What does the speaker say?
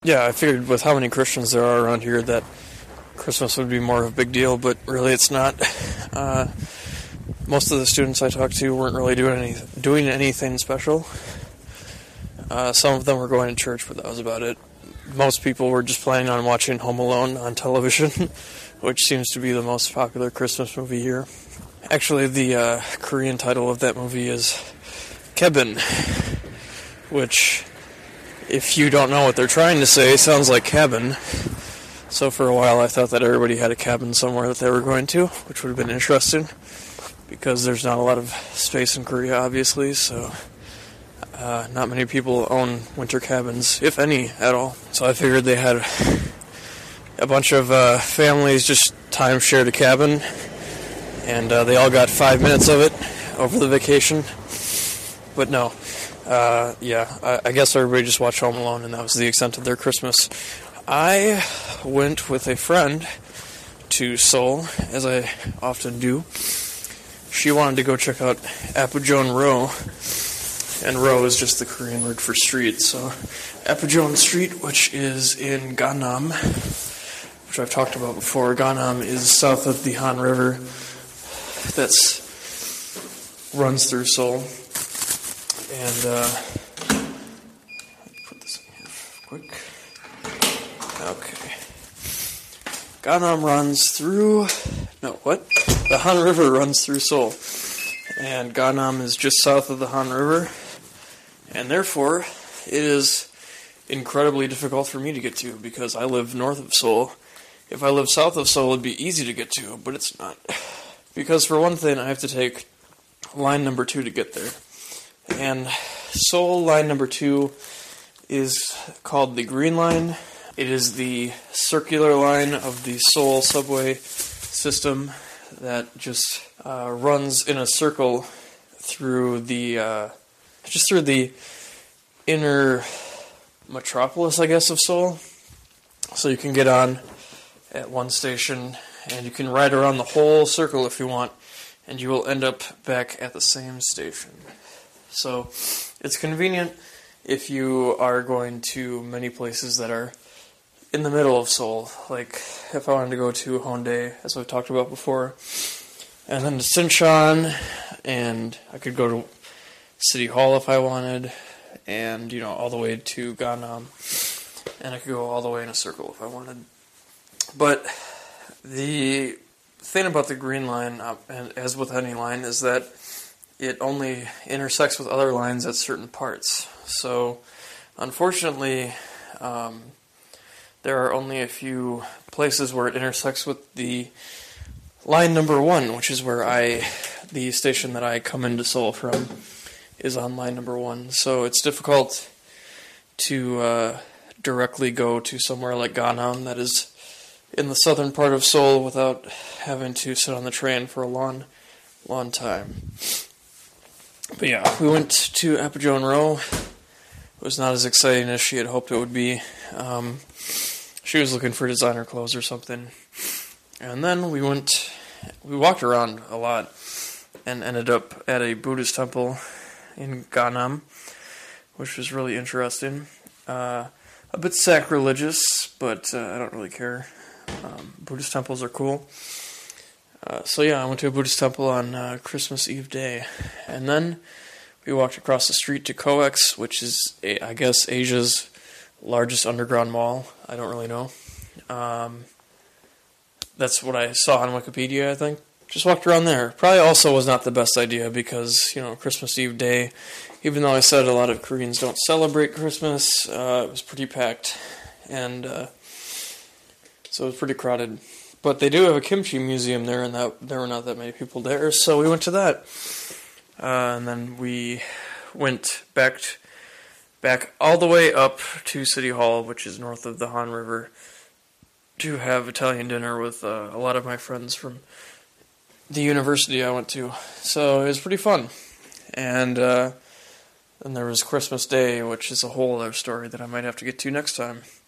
Yeah, I figured with how many Christians there are around here that Christmas would be more of a big deal, but really it's not. Most of the students I talked to weren't really doing anything special. Some of them were going to church, but that was about it. Most people were just planning on watching Home Alone on television, which seems to be the most popular Christmas movie here. Actually, the Korean title of that movie is Kebin, which, if you don't know what they're trying to say, sounds like cabin. So for a while I thought that everybody had a cabin somewhere that they were going to, which would have been interesting, because there's not a lot of space in Korea, obviously, so not many people own winter cabins, if any, at all. So I figured they had a bunch of families just time-shared a cabin, and they all got 5 minutes of it over the vacation. But no, I guess everybody just watched Home Alone, and that was the extent of their Christmas. I went with a friend to Seoul, as I often do. She wanted to go check out Apgujeong-ro, and ro is just the Korean word for street. So Apgujeong Street, which is in Gangnam, which I've talked about before. Gangnam is south of the Han River that runs through Seoul. And put this in here quick. Okay. Gangnam runs through... No, what? The Han River runs through Seoul. And Gangnam is just south of the Han River. And therefore, it is incredibly difficult for me to get to, because I live north of Seoul. If I lived south of Seoul, it'd be easy to get to, but it's not. Because for one thing, I have to take line number 2 to get there. And Seoul line number 2 is called the Green Line. It is the circular line of the Seoul subway system that just runs in a circle through the inner metropolis, I guess, of Seoul. So you can get on at one station, and you can ride around the whole circle if you want, and you will end up back at the same station. So it's convenient if you are going to many places that are in the middle of Seoul. Like if I wanted to go to Hyundai, as I've talked about before, and then to Sinchon, and I could go to City Hall if I wanted, and all the way to Gangnam, and I could go all the way in a circle if I wanted. But the thing about the Green Line, and as with any line, is that it only intersects with other lines at certain parts. So, unfortunately, there are only a few places where it intersects with the line number 1, which is where the station that I come into Seoul from is on line number 1. So it's difficult to directly go to somewhere like Gangnam that is in the southern part of Seoul without having to sit on the train for a long time. But yeah, we went to Apgujeong-ro. It was not as exciting as she had hoped it would be. She was looking for designer clothes or something. And then we walked around a lot and ended up at a Buddhist temple in Gangnam, which was really interesting. A bit sacrilegious, but I don't really care. Buddhist temples are cool. So yeah, I went to a Buddhist temple on Christmas Eve day. And then we walked across the street to COEX, which is, I guess, Asia's largest underground mall. I don't really know. That's what I saw on Wikipedia, I think. Just walked around there. Probably also was not the best idea because, Christmas Eve day, even though I said a lot of Koreans don't celebrate Christmas, it was pretty packed. And so it was pretty crowded. But they do have a kimchi museum there, and there were not that many people there, so we went to that. And then we went back all the way up to City Hall, which is north of the Han River, to have Italian dinner with a lot of my friends from the university I went to. So it was pretty fun. And then there was Christmas Day, which is a whole other story that I might have to get to next time.